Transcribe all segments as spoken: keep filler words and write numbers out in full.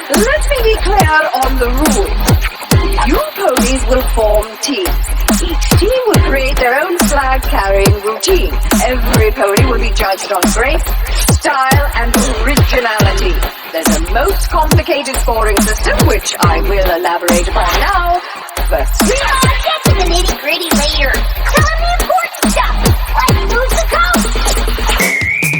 Let me be clear on the rules. You ponies will form teams. Each team will create their own flag-carrying routine. Every pony will be judged on grace, style, and originality. There's a most complicated scoring system, which I will elaborate upon now. First, We all get to the nitty-gritty later. Tell them the important stuff. Like who's the coach?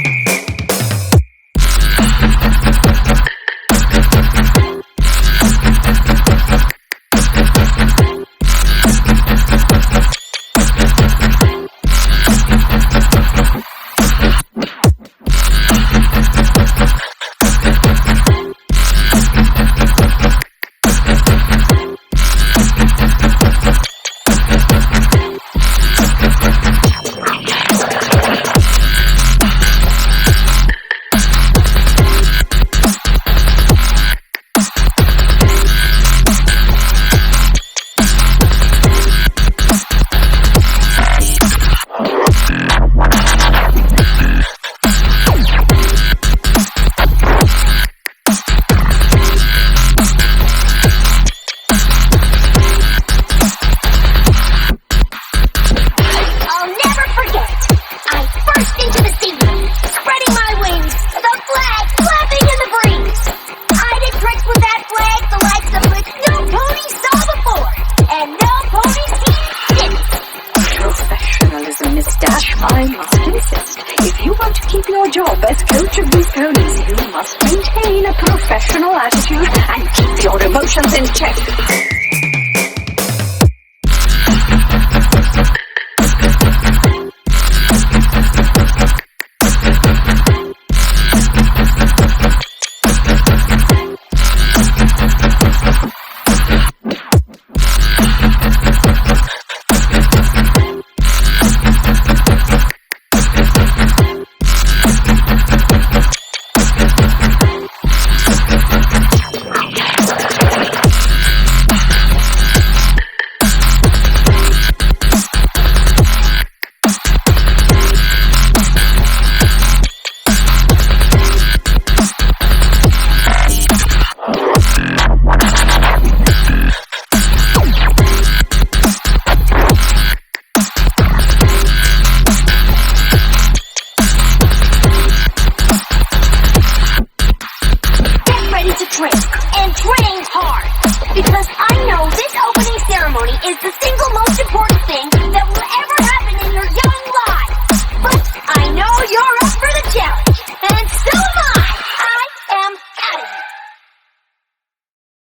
I must insist, if you want to keep your job as coach of these ponies, you must maintain a professional attitude and keep your emotions in check. And train hard, because I know this opening ceremony is the single most important thing